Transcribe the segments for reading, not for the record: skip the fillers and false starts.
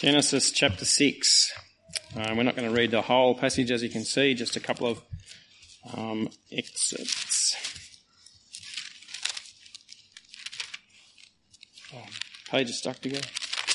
Genesis chapter 6. We're not going to read the whole passage, as you can see, just a couple of excerpts. Page is stuck together.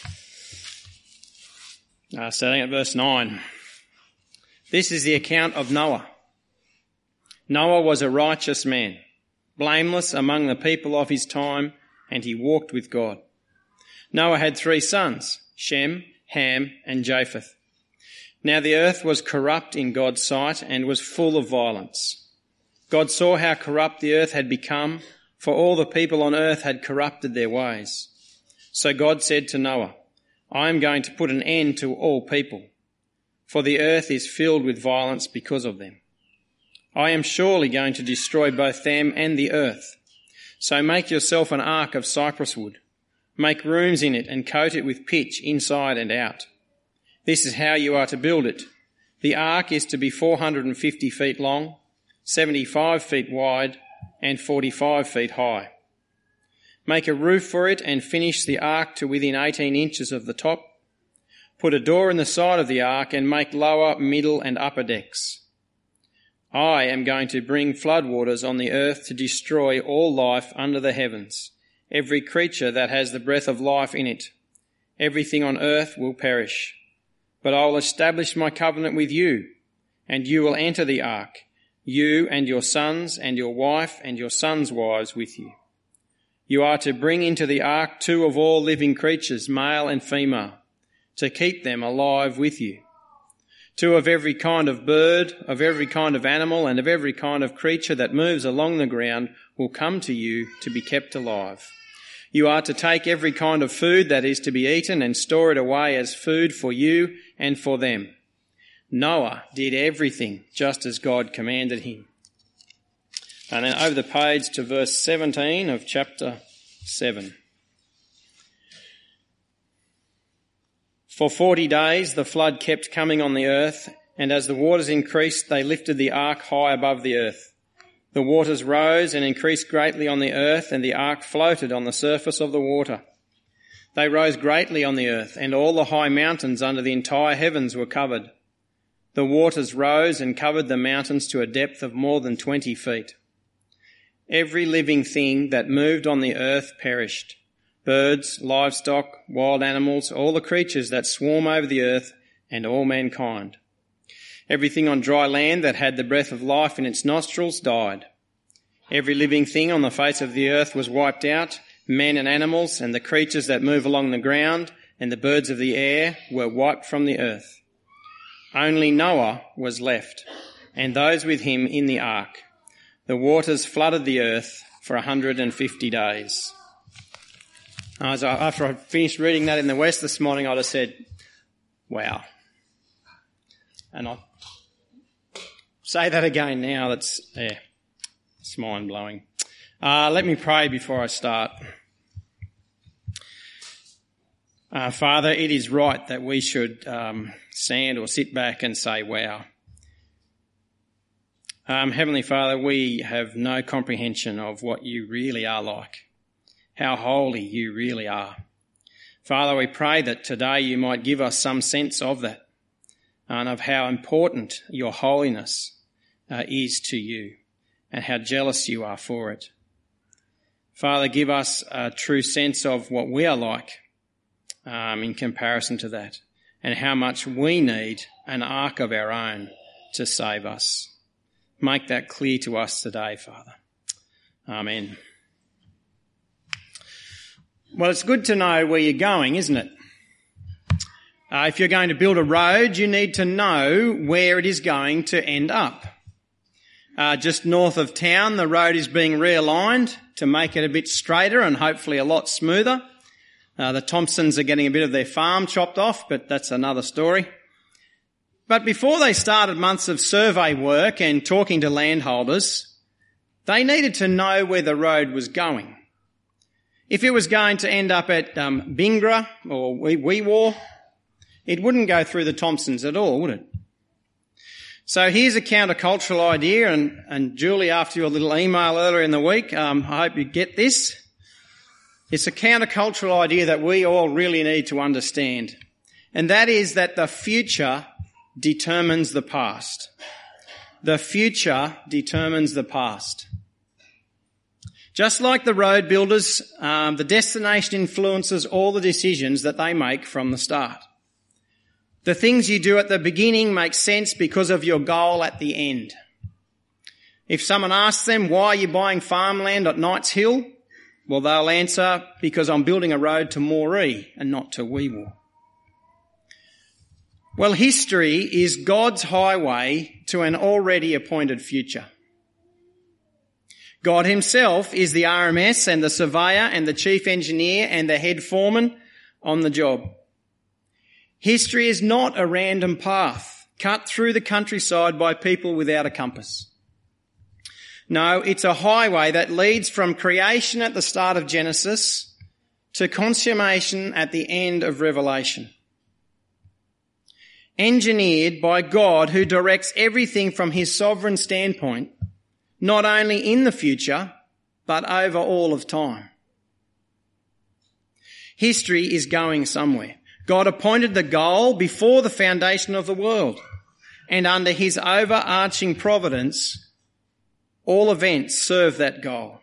Starting at verse 9. This is the account of Noah. Noah was a righteous man, blameless among the people of his time, and he walked with God. Noah had 3 sons, Shem, Ham, and Japheth. Now the earth was corrupt in God's sight and was full of violence. God saw how corrupt the earth had become, for all the people on earth had corrupted their ways. So God said to Noah, I am going to put an end to all people, for the earth is filled with violence because of them. I am surely going to destroy both them and the earth. So make yourself an ark of cypress wood. Make rooms in it and coat it with pitch inside and out. This is how you are to build it. The ark is to be 450 feet long, 75 feet wide, and 45 feet high. Make a roof for it and finish the ark to within 18 inches of the top. Put a door in the side of the ark and make lower, middle, and upper decks. I am going to bring floodwaters on the earth to destroy all life under the heavens, every creature that has the breath of life in it. Everything on earth will perish. But I will establish my covenant with you, and you will enter the ark, you and your sons and your wife and your sons' wives with you. You are to bring into the ark 2 of all living creatures, male and female, to keep them alive with you. 2 of every kind of bird, of every kind of animal, and of every kind of creature that moves along the ground will come to you to be kept alive. You are to take every kind of food that is to be eaten and store it away as food for you and for them. Noah did everything just as God commanded him. And then over the page to verse 17 of chapter 7. For 40 days the flood kept coming on the earth, and as the waters increased, they lifted the ark high above the earth. The waters rose and increased greatly on the earth, and the ark floated on the surface of the water. They rose greatly on the earth, and all the high mountains under the entire heavens were covered. The waters rose and covered the mountains to a depth of more than 20 feet. Every living thing that moved on the earth perished. Birds, livestock, wild animals, all the creatures that swarm over the earth, and all mankind. Everything on dry land that had the breath of life in its nostrils died. Every living thing on the face of the earth was wiped out. Men and animals and the creatures that move along the ground and the birds of the air were wiped from the earth. Only Noah was left, and those with him in the ark. The waters flooded the earth for 150 days. After I finished reading that in the West this morning, I just said, wow. And I'll say that again now. It's mind-blowing. Let me pray before I start. Father, it is right that we should stand or sit back and say, wow. Heavenly Father, we have no comprehension of what you really are like, how holy you really are. Father, we pray that today you might give us some sense of that and of how important your holiness is to you and how jealous you are for it. Father, give us a true sense of what we are like in comparison to that, and how much we need an ark of our own to save us. Make that clear to us today, Father. Amen. Well, it's good to know where you're going, isn't it? If you're going to build a road, you need to know where it is going to end up. Just north of town, the road is being realigned to make it a bit straighter and hopefully a lot smoother. The Thompsons are getting a bit of their farm chopped off, but that's another story. But before they started months of survey work and talking to landholders, they needed to know where the road was going. If it was going to end up at Bingra or Weewar, it wouldn't go through the Thompsons at all, would it? So here's a countercultural idea, and Julie, after your little email earlier in the week, I hope you get this. It's a countercultural idea that we all really need to understand. and that is that the future determines the past. The future determines the past. Just like the road builders, the destination influences all the decisions that they make from the start. The things you do at the beginning make sense because of your goal at the end. If someone asks them, why are you buying farmland at Knights Hill? Well, they'll answer, because I'm building a road to Moree and not to Weewar. Well, history is God's highway to an already appointed future. God himself is the RMS and the surveyor and the chief engineer and the head foreman on the job. History is not a random path cut through the countryside by people without a compass. No, it's a highway that leads from creation at the start of Genesis to consummation at the end of Revelation. Engineered by God, who directs everything from his sovereign standpoint, not only in the future, but over all of time. History is going somewhere. God appointed the goal before the foundation of the world, and under his overarching providence, all events serve that goal.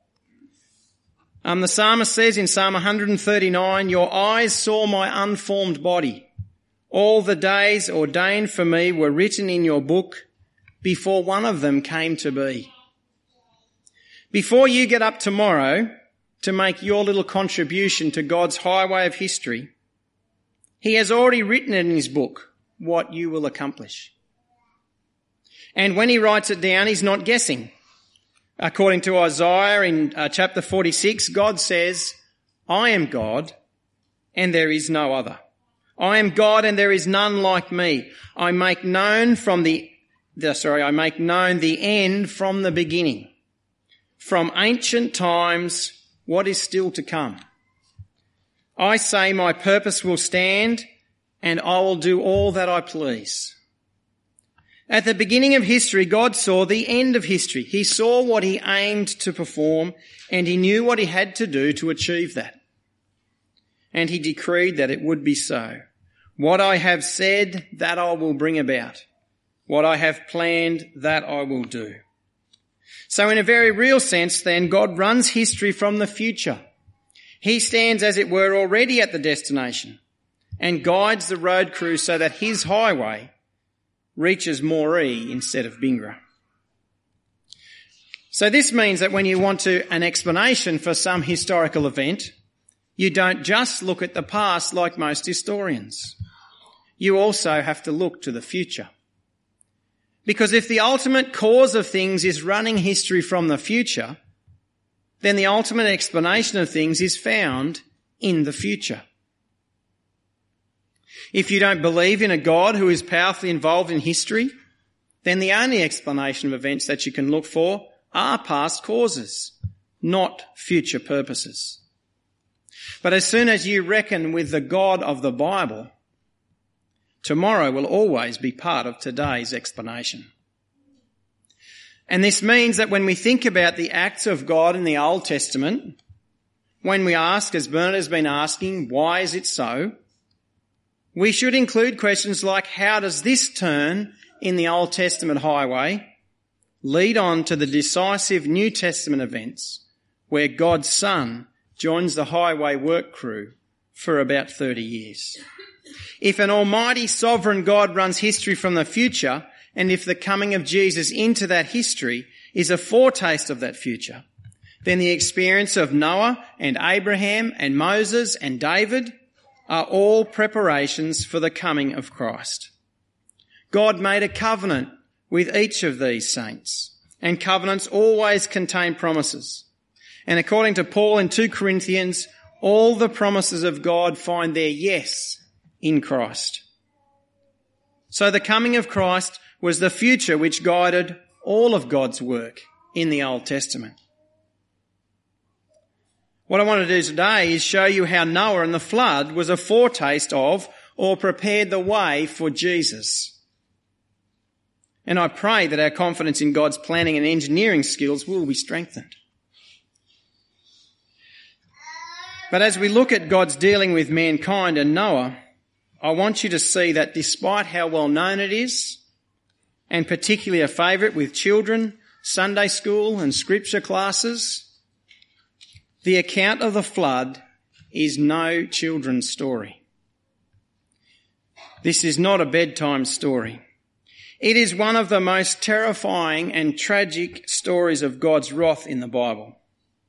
The psalmist says in Psalm 139, your eyes saw my unformed body. All the days ordained for me were written in your book before one of them came to be. Before you get up tomorrow to make your little contribution to God's highway of history, he has already written in his book what you will accomplish. And when he writes it down, he's not guessing. According to Isaiah in chapter 46, God says, I am God and there is no other. I am God and there is none like me. I make known the end from the beginning. From ancient times, what is still to come. I say my purpose will stand and I will do all that I please. At the beginning of history, God saw the end of history. He saw what he aimed to perform and he knew what he had to do to achieve that. And he decreed that it would be so. What I have said, that I will bring about. What I have planned, that I will do. So in a very real sense, then, God runs history from the future. He stands, as it were, already at the destination and guides the road crew so that his highway reaches Moree instead of Bingra. So this means that when you want an explanation for some historical event, you don't just look at the past like most historians. You also have to look to the future. Because if the ultimate cause of things is running history from the future, then the ultimate explanation of things is found in the future. If you don't believe in a God who is powerfully involved in history, then the only explanation of events that you can look for are past causes, not future purposes. But as soon as you reckon with the God of the Bible, tomorrow will always be part of today's explanation. And this means that when we think about the acts of God in the Old Testament, when we ask, as Bernard has been asking, why is it so? We should include questions like, how does this turn in the Old Testament highway lead on to the decisive New Testament events where God's Son joins the highway work crew for about 30 years? If an almighty sovereign God runs history from the future, and if the coming of Jesus into that history is a foretaste of that future, then the experience of Noah and Abraham and Moses and David are all preparations for the coming of Christ. God made a covenant with each of these saints, and covenants always contain promises. And according to Paul in 2 Corinthians, all the promises of God find their yes in Christ. So the coming of Christ was the future which guided all of God's work in the Old Testament. What I want to do today is show you how Noah and the flood was a foretaste of or prepared the way for Jesus. And I pray that our confidence in God's planning and engineering skills will be strengthened. But as we look at God's dealing with mankind and Noah, I want you to see that despite how well known it is, and particularly a favourite with children, Sunday school and scripture classes, the account of the flood is no children's story. This is not a bedtime story. It is one of the most terrifying and tragic stories of God's wrath in the Bible.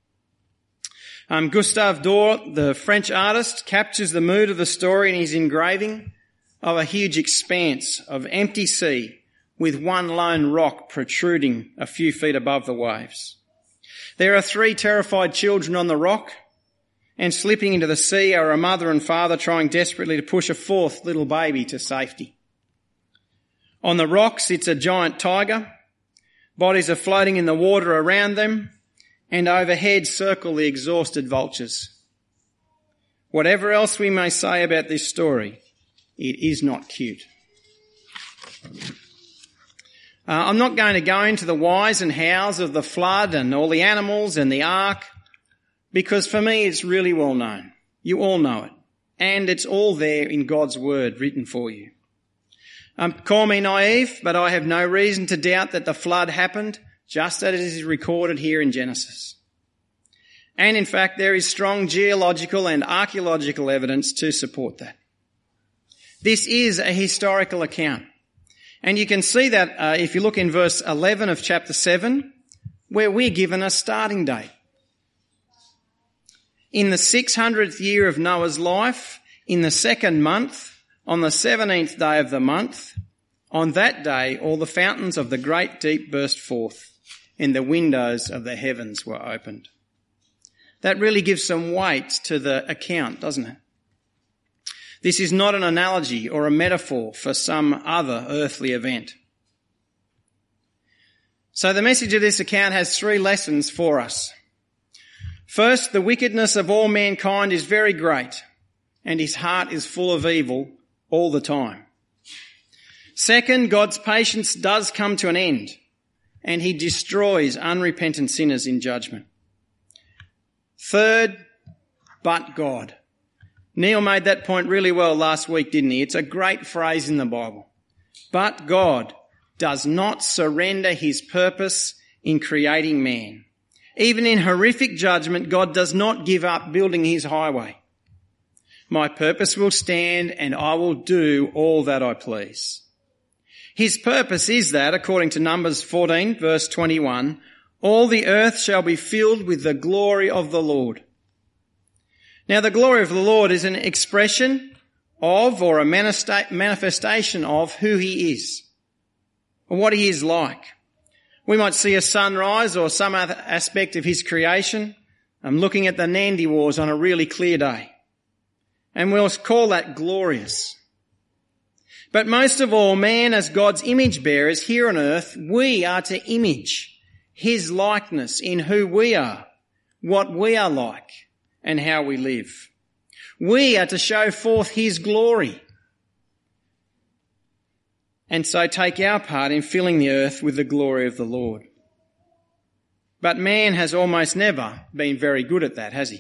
Gustave Doré, the French artist, captures the mood of the story in his engraving of a huge expanse of empty sea with one lone rock protruding a few feet above the waves. There are 3 terrified children on the rock, and slipping into the sea are a mother and father trying desperately to push a 4th little baby to safety. On the rock sits a giant tiger. Bodies are floating in the water around them, and overhead circle the exhausted vultures. Whatever else we may say about this story, it is not cute. I'm not going to go into the whys and hows of the flood and all the animals and the ark, because for me it's really well known. You all know it. And it's all there in God's word written for you. Call me naive, but I have no reason to doubt that the flood happened just as it is recorded here in Genesis. And in fact, there is strong geological and archaeological evidence to support that. This is a historical account. And you can see that if you look in verse 11 of chapter 7, where we're given a starting date. In the 600th year of Noah's life, in the 2nd month, on the 17th day of the month, on that day all the fountains of the great deep burst forth, and the windows of the heavens were opened. That really gives some weight to the account, doesn't it? This is not an analogy or a metaphor for some other earthly event. So the message of this account has 3 lessons for us. First, the wickedness of all mankind is very great, and his heart is full of evil all the time. Second, God's patience does come to an end, and he destroys unrepentant sinners in judgment. Third, but God. Neil made that point really well last week, didn't he? It's a great phrase in the Bible. But God does not surrender his purpose in creating man. Even in horrific judgment, God does not give up building his highway. My purpose will stand, and I will do all that I please. His purpose is that, according to Numbers 14, verse 21, all the earth shall be filled with the glory of the Lord. Now, the glory of the Lord is an expression of, or a manifestation of, who he is, or what he is like. We might see a sunrise or some other aspect of his creation. I'm looking at the Nandi Wars on a really clear day, and we'll call that glorious. But most of all, man as God's image bearers here on earth, we are to image his likeness in who we are, what we are like, and how we live. We are to show forth his glory, and so take our part in filling the earth with the glory of the Lord. But man has almost never been very good at that, has he?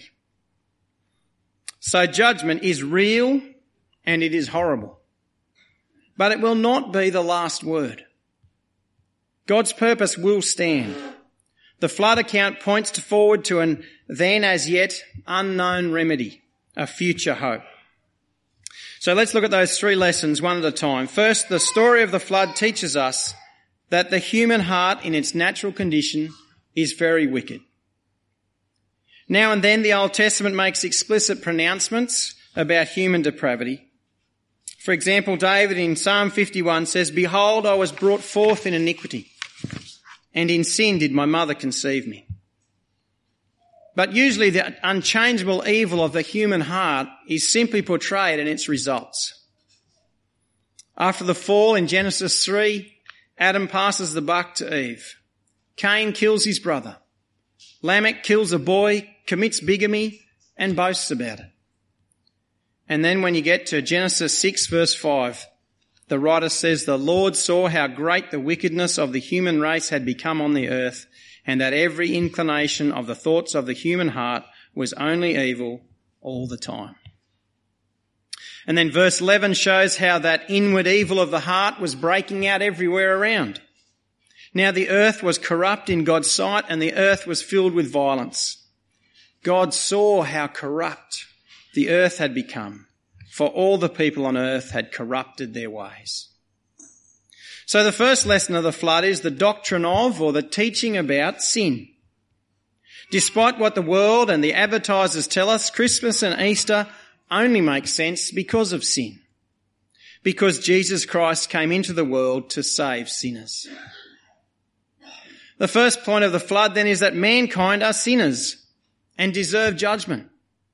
So judgment is real and it is horrible. But it will not be the last word. God's purpose will stand. The flood account points forward to an then as yet unknown remedy, a future hope. So let's look at those 3 lessons one at a time. First, the story of the flood teaches us that the human heart in its natural condition is very wicked. Now and then the Old Testament makes explicit pronouncements about human depravity. For example, David in Psalm 51 says, "Behold, I was brought forth in iniquity, and in sin did my mother conceive me." But usually the unchangeable evil of the human heart is simply portrayed in its results. After the fall in Genesis 3, Adam passes the buck to Eve. Cain kills his brother. Lamech kills a boy, commits bigamy, and boasts about it. And then when you get to Genesis 6 verse 5, the writer says, "The Lord saw how great the wickedness of the human race had become on the earth, and that every inclination of the thoughts of the human heart was only evil all the time." And then verse 11 shows how that inward evil of the heart was breaking out everywhere around. Now the earth was corrupt in God's sight, and the earth was filled with violence. God saw how corrupt the earth had become, for all the people on earth had corrupted their ways. So the first lesson of the flood is the doctrine of, or the teaching about, sin. Despite what the world and the advertisers tell us, Christmas and Easter only make sense because of sin. Because Jesus Christ came into the world to save sinners. The first point of the flood then is that mankind are sinners and deserve judgment.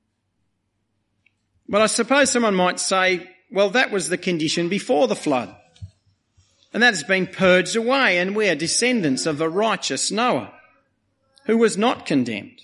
But I suppose someone might say, well, that was the condition before the flood. And that has been purged away, and we are descendants of the righteous Noah, who was not condemned.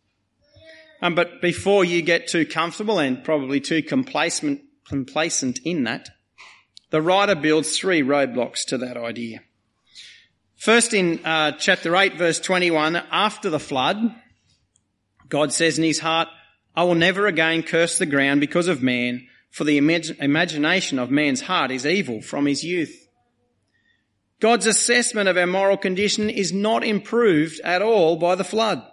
But before you get too comfortable and probably too complacent in that, the writer builds 3 roadblocks to that idea. First, in chapter 8, verse 21, after the flood, God says in his heart, I will never again curse the ground because of man, for the imagination of man's heart is evil from his youth. God's assessment of our moral condition is not improved at all by the flood.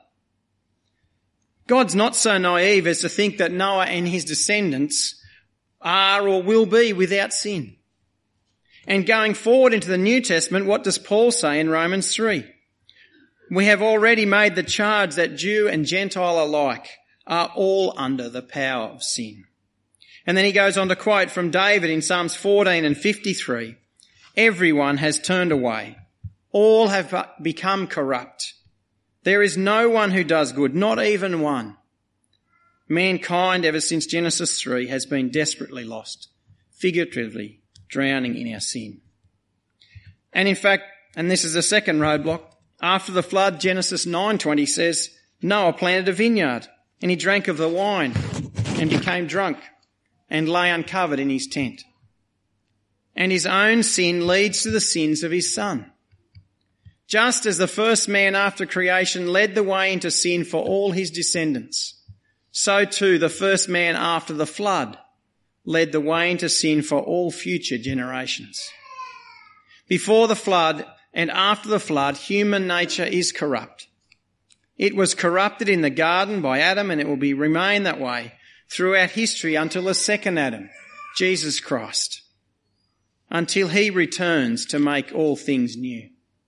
God's not so naive as to think that Noah and his descendants are or will be without sin. And going forward into the New Testament, what does Paul say in Romans 3? We have already made the charge that Jew and Gentile alike are all under the power of sin. And then he goes on to quote from David in Psalms 14 and 53, everyone has turned away. All have become corrupt. There is no one who does good, not even one. Mankind, ever since Genesis 3, has been desperately lost, figuratively drowning in our sin. And in fact, and this is the second roadblock, after the flood, Genesis 9:20 says, Noah planted a vineyard, and he drank of the wine, and became drunk, and lay uncovered in his tent. And his own sin leads to the sins of his son. Just as the first man after creation led the way into sin for all his descendants, so too the first man after the flood led the way into sin for all future generations. Before the flood and after the flood, human nature is corrupt. It was corrupted in the garden by Adam, and it will remain that way throughout history until the second Adam, Jesus Christ, until he returns to make all things new.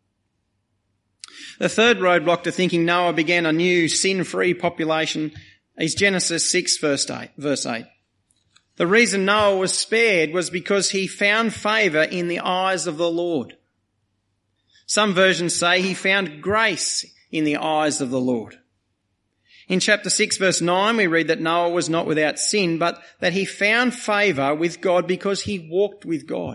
The third roadblock to thinking Noah began a new sin-free population is Genesis 6 verse 8. The reason Noah was spared was because he found favour in the eyes of the Lord. Some versions say he found grace in the eyes of the Lord. In chapter 6 verse 9 we read that Noah was not without sin, but that he found favour with God because he walked with God.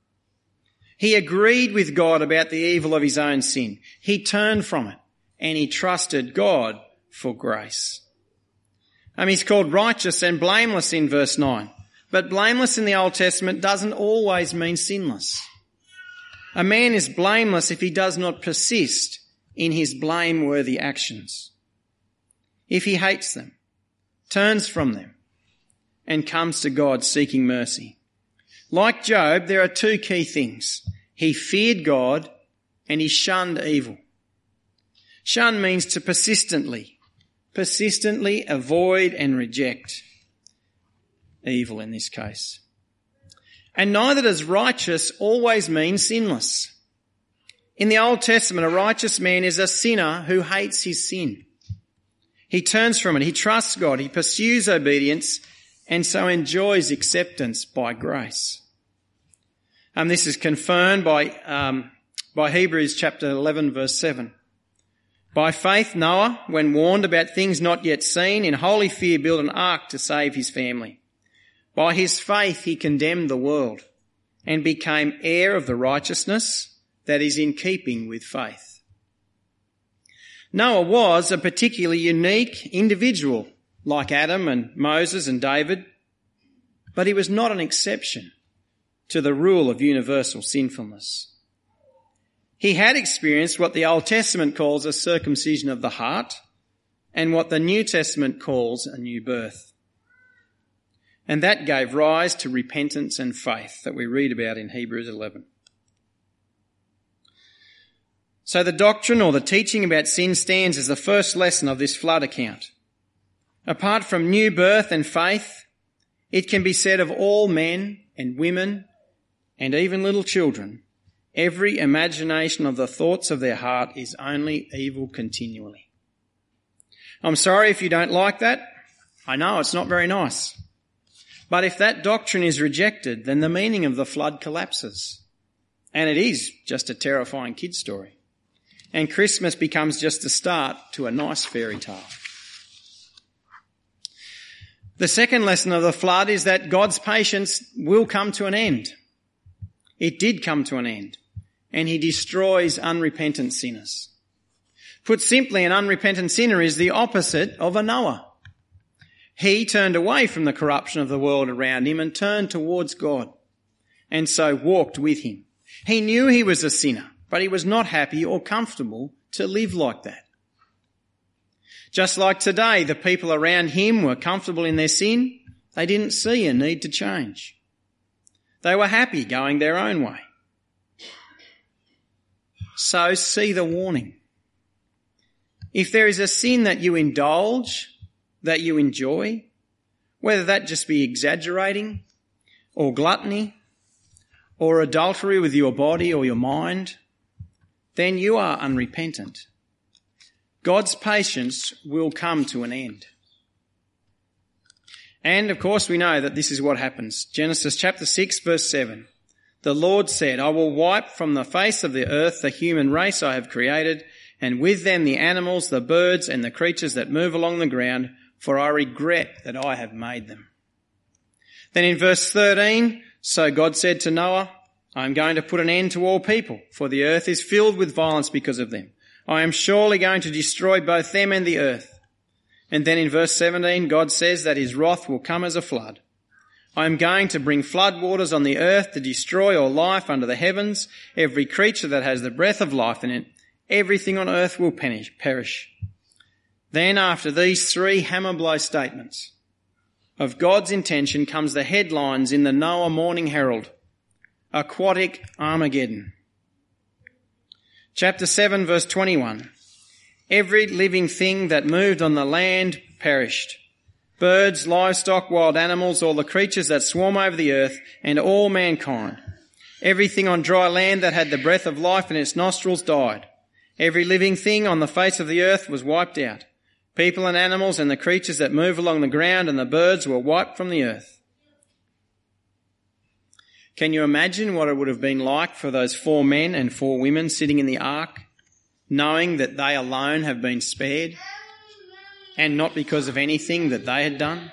He agreed with God about the evil of his own sin. He turned from it and he trusted God for grace. He's called righteous and blameless in verse 9. But blameless in the Old Testament doesn't always mean sinless. A man is blameless if he does not persist in his blameworthy actions. If he hates them, turns from them, and comes to God seeking mercy. Like Job, there are 2 key things. He feared God and he shunned evil. Shun means to persistently avoid and reject evil in this case. And neither does righteous always mean sinless. In the Old Testament, a righteous man is a sinner who hates his sin. He turns from it, he trusts God, he pursues obedience, and so enjoys acceptance by grace. This is confirmed by Hebrews chapter 11 verse 7. By faith Noah, when warned about things not yet seen, in holy fear built an ark to save his family. By his faith he condemned the world and became heir of the righteousness that is in keeping with faith. Noah was a particularly unique individual, like Adam and Moses and David, but he was not an exception to the rule of universal sinfulness. He had experienced what the Old Testament calls a circumcision of the heart and what the New Testament calls a new birth. And that gave rise to repentance and faith that we read about in Hebrews 11. So the doctrine or the teaching about sin stands as the first lesson of this flood account. Apart from new birth and faith, it can be said of all men and women and even little children, every imagination of the thoughts of their heart is only evil continually. I'm sorry if you don't like that. I know it's not very nice. But if that doctrine is rejected, then the meaning of the flood collapses. And it is just a terrifying kid's story. And Christmas becomes just a start to a nice fairy tale. The second lesson of the flood is that God's patience will come to an end. It did come to an end, and he destroys unrepentant sinners. Put simply, an unrepentant sinner is the opposite of a Noah. He turned away from the corruption of the world around him and turned towards God, and so walked with him. He knew he was a sinner, but he was not happy or comfortable to live like that. Just like today, the people around him were comfortable in their sin. They didn't see a need to change. They were happy going their own way. So see the warning. If there is a sin that you indulge, that you enjoy, whether that just be exaggerating or gluttony or adultery with your body or your mind, then you are unrepentant. God's patience will come to an end. And of course we know that this is what happens. Genesis chapter 6 verse 7. The Lord said, I will wipe from the face of the earth the human race I have created, and with them the animals, the birds, and the creatures that move along the ground, for I regret that I have made them. Then in verse 13, so God said to Noah, I am going to put an end to all people, for the earth is filled with violence because of them. I am surely going to destroy both them and the earth. And then in verse 17, God says that his wrath will come as a flood. I am going to bring flood waters on the earth to destroy all life under the heavens, every creature that has the breath of life in it. Everything on earth will perish. Then after these three hammer blow statements of God's intention comes the headlines in the Noah Morning Herald. Aquatic Armageddon. Chapter 7 verse 21. Every living thing that moved on the land perished. Birds, livestock, wild animals, all the creatures that swarm over the earth, and all mankind. Everything on dry land that had the breath of life in its nostrils died. Every living thing on the face of the earth was wiped out. People and animals and the creatures that move along the ground and the birds were wiped from the earth. Can you imagine what it would have been like for those 4 men and 4 women sitting in the ark, knowing that they alone have been spared, and not because of anything that they had done?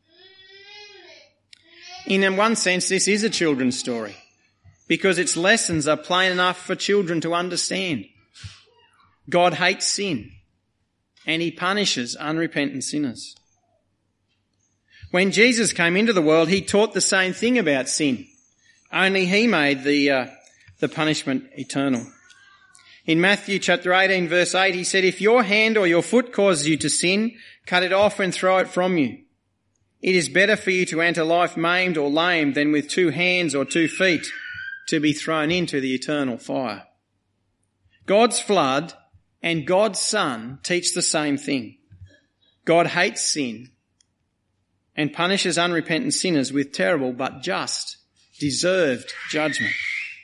In one sense, this is a children's story, because its lessons are plain enough for children to understand. God hates sin, and he punishes unrepentant sinners. When Jesus came into the world, he taught the same thing about sin. Only he made the punishment eternal. In Matthew chapter 18 verse 8, he said, if your hand or your foot causes you to sin, cut it off and throw it from you. It is better for you to enter life maimed or lame than with 2 hands or 2 feet to be thrown into the eternal fire. God's flood and God's Son teach the same thing. God hates sin and punishes unrepentant sinners with terrible but just, deserved judgment.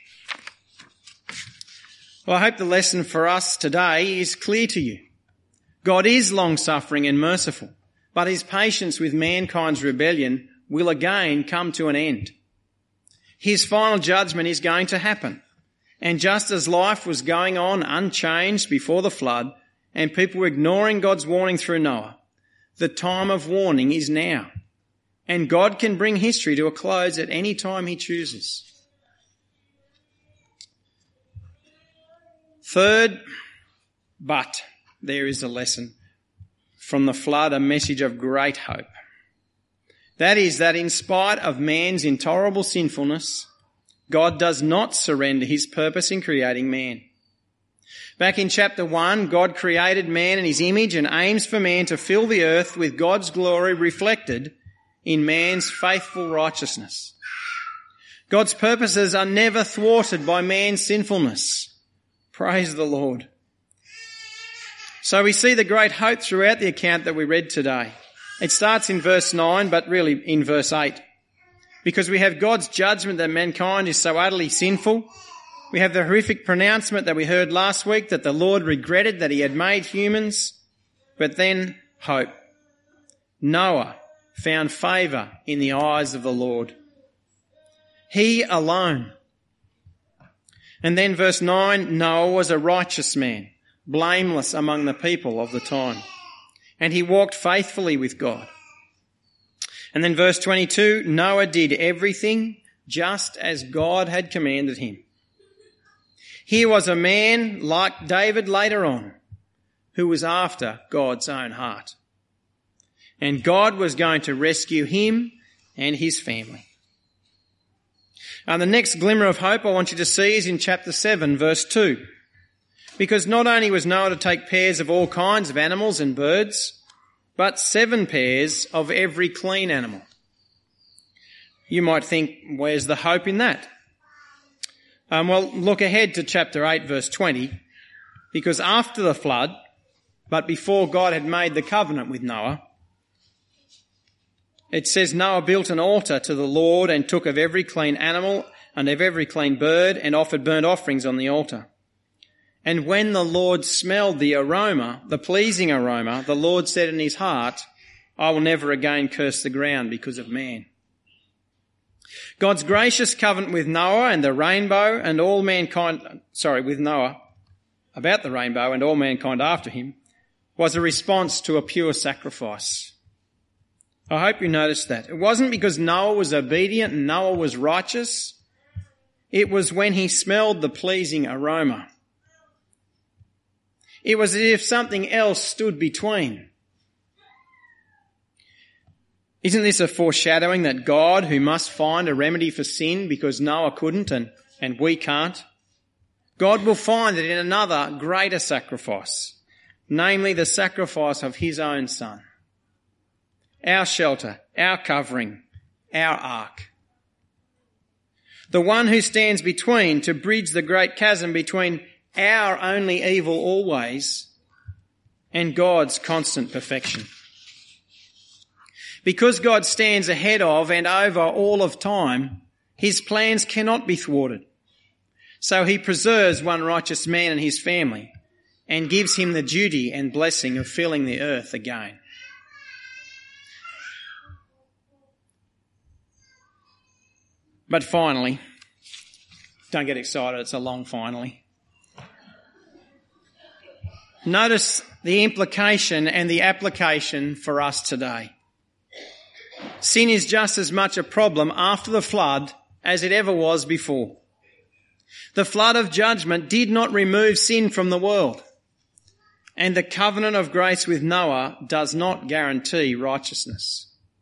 Well, I hope the lesson for us today is clear to you. God is long-suffering and merciful, but his patience with mankind's rebellion will again come to an end. His final judgment is going to happen. And just as life was going on unchanged before the flood and people were ignoring God's warning through Noah, the time of warning is now. And God can bring history to a close at any time he chooses. Third, but there is a lesson from the flood, a message of great hope. That is that in spite of man's intolerable sinfulness, God does not surrender his purpose in creating man. Back in chapter 1, God created man in his image and aims for man to fill the earth with God's glory reflected in man's faithful righteousness. God's purposes are never thwarted by man's sinfulness. Praise the Lord. So we see the great hope throughout the account that we read today. It starts in verse 9, but really in verse 8. Because we have God's judgment that mankind is so utterly sinful. We have the horrific pronouncement that we heard last week that the Lord regretted that he had made humans. But then hope. Noah found favour in the eyes of the Lord. He alone. And then verse 9, Noah was a righteous man, blameless among the people of the time. And he walked faithfully with God. And then verse 22, Noah did everything just as God had commanded him. Here was a man like David later on, who was after God's own heart. And God was going to rescue him and his family. And the next glimmer of hope I want you to see is in chapter 7, verse 2. Because not only was Noah to take pairs of all kinds of animals and birds, but 7 pairs of every clean animal. You might think, where's the hope in that? Well, look ahead to chapter 8, verse 20. Because after the flood, but before God had made the covenant with Noah, it says Noah built an altar to the Lord and took of every clean animal and of every clean bird and offered burnt offerings on the altar. And when the Lord smelled the aroma, the pleasing aroma, the Lord said in his heart, I will never again curse the ground because of man. God's gracious covenant with Noah and the rainbow and all mankind, with Noah about the rainbow and all mankind after him was a response to a pure sacrifice. I hope you noticed that. It wasn't because Noah was obedient and Noah was righteous. It was when he smelled the pleasing aroma. It was as if something else stood between. Isn't this a foreshadowing that God, who must find a remedy for sin because Noah couldn't and we can't, God will find it in another greater sacrifice, namely the sacrifice of his own Son. Our shelter, our covering, our ark. The one who stands between to bridge the great chasm between our only evil always and God's constant perfection. Because God stands ahead of and over all of time, his plans cannot be thwarted. So he preserves one righteous man and his family and gives him the duty and blessing of filling the earth again. But finally, don't get excited, it's a long finally. Notice the implication and the application for us today. Sin is just as much a problem after the flood as it ever was before. The flood of judgment did not remove sin from the world, and the covenant of grace with Noah does not guarantee righteousness.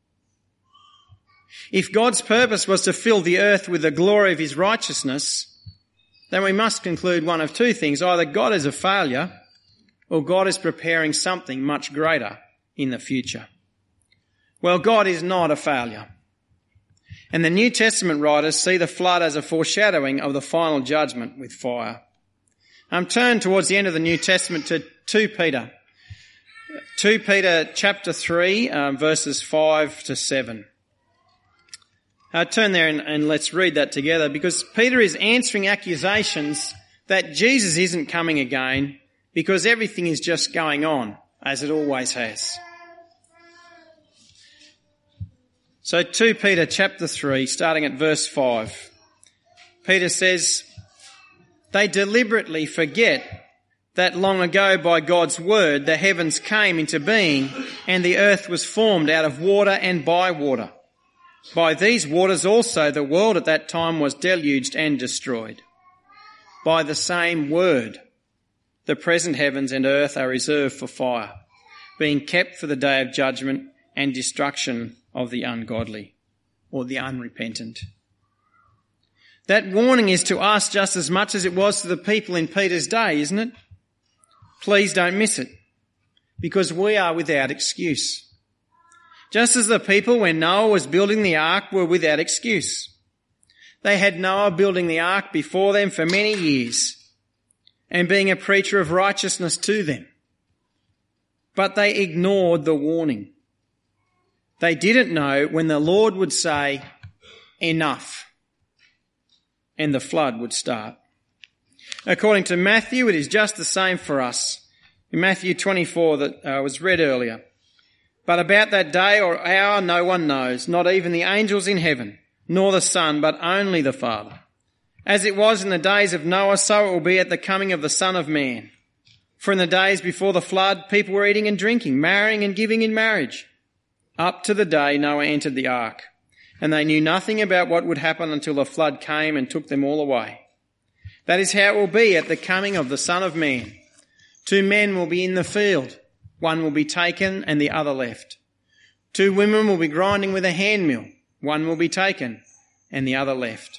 If God's purpose was to fill the earth with the glory of his righteousness, then we must conclude one of two things. Either God is a failure or God is preparing something much greater in the future. Well, God is not a failure. And the New Testament writers see the flood as a foreshadowing of the final judgment with fire. Turn towards the end of the New Testament to 2 Peter. 2 Peter chapter 3, verses 5 to 7. Turn there and let's read that together, because Peter is answering accusations that Jesus isn't coming again because everything is just going on as it always has. So 2 Peter chapter 3, starting at verse 5. Peter says, they deliberately forget that long ago by God's word the heavens came into being and the earth was formed out of water and by water. By these waters also the world at that time was deluged and destroyed. By the same word, the present heavens and earth are reserved for fire, being kept for the day of judgment and destruction of the ungodly or the unrepentant. That warning is to us just as much as it was to the people in Peter's day, isn't it? Please don't miss it, because we are without excuse. Just as the people when Noah was building the ark were without excuse. They had Noah building the ark before them for many years and being a preacher of righteousness to them. But they ignored the warning. They didn't know when the Lord would say, enough, and the flood would start. According to Matthew, it is just the same for us. In Matthew 24 that was read earlier. But about that day or hour no one knows, not even the angels in heaven, nor the Son, but only the Father. As it was in the days of Noah, so it will be at the coming of the Son of Man. For in the days before the flood, people were eating and drinking, marrying and giving in marriage, up to the day Noah entered the ark. And they knew nothing about what would happen until the flood came and took them all away. That is how it will be at the coming of the Son of Man. 2 men will be in the field. One will be taken and the other left. 2 women will be grinding with a handmill. One will be taken and the other left.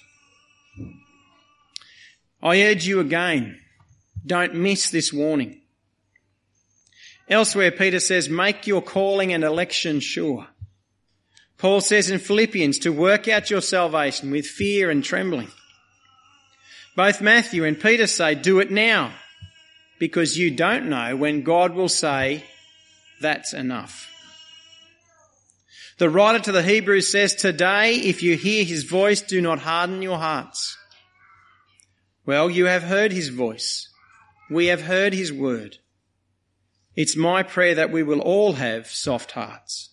I urge you again, don't miss this warning. Elsewhere, Peter says, make your calling and election sure. Paul says in Philippians to work out your salvation with fear and trembling. Both Matthew and Peter say, do it now, because you don't know when God will say, that's enough. The writer to the Hebrews says, today, if you hear his voice, do not harden your hearts. Well, you have heard his voice. We have heard his word. It's my prayer that we will all have soft hearts.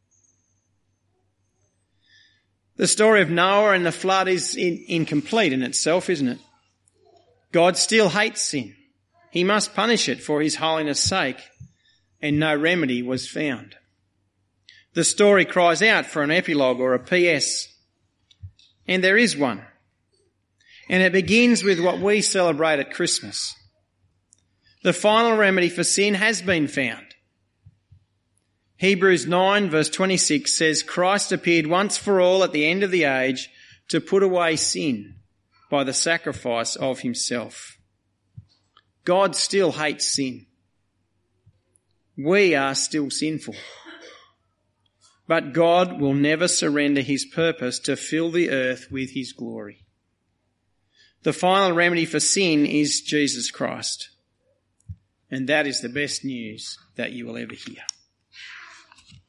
The story of Noah and the flood is incomplete in itself, isn't it? God still hates sin. He must punish it for his holiness' sake, and no remedy was found. The story cries out for an epilogue or a PS, and there is one. And it begins with what we celebrate at Christmas. The final remedy for sin has been found. Hebrews 9 verse 26 says, Christ appeared once for all at the end of the age to put away sin by the sacrifice of himself. God still hates sin. We are still sinful. But God will never surrender his purpose to fill the earth with his glory. The final remedy for sin is Jesus Christ. And that is the best news that you will ever hear.